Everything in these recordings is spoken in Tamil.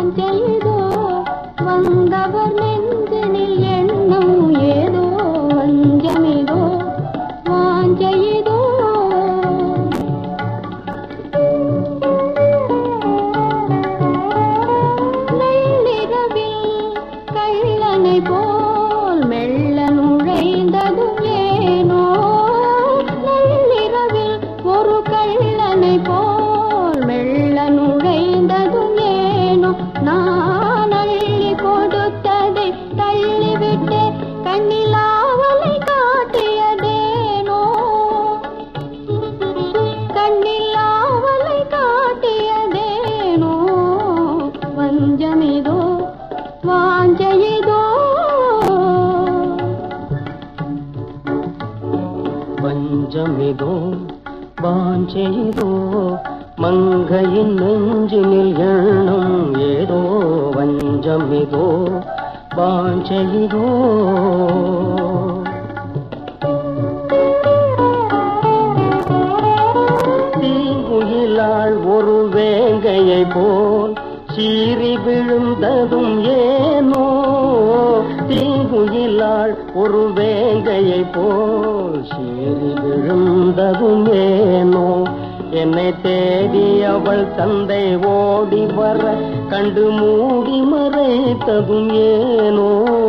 வாஞ்சையதோ வந்தவர் நெஞ்சினில் எண்ணம் ஏதோ வஞ்சமிதோ வாஞ்சையதோ நள்ளிரவில் கள்ளனை போல் மெல்ல நுழைந்ததும் ஏனோ நள்ளிரவில் ஒரு கள்ளனை போல் மெல்ல நுழைந்ததும் ஏனோ நான் அள்ளி கொடுத்ததை தள்ளிவிட்டு கண்ணிலாவலை காட்டியதேனோ கண்ணிலாவலை காட்டியதேனோ வஞ்சமிதோ வாஞ்சையதோ வஞ்சமிதோ வாஞ்சையதோ மங்கையின் நெஞ்சினில் எண்ணம் ஏதோ வஞ்சமிதோ வாஞ்சையதோ தீங்குயிலாள் ஒரு வேங்கையை போல் சீறி விழுந்ததும் ஏனோ தீங்குயிலாள் ஒரு வேங்கையை போல் சீறி விழுந்ததும் ஏனோ என்னை தேடி அவள் தந்தை ஓடி வர கண்டு மூடி மறைத்ததும் ஏனோ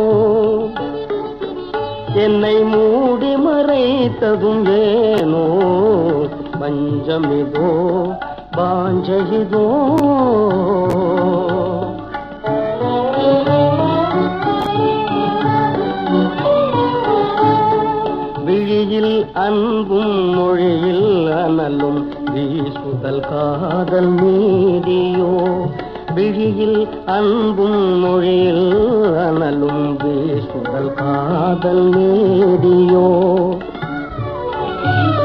என்னை மூடி மறைத்ததும் ஏனோ வஞ்சமிதோ வாஞ்சையதோ விழியில் அன்பும் மொழியில் அனலும் வீசுதல் காதல் நீதியோ விழியில் அன்பும் மொழியில் அனலும் வீசுதல் காதல் நீதியோ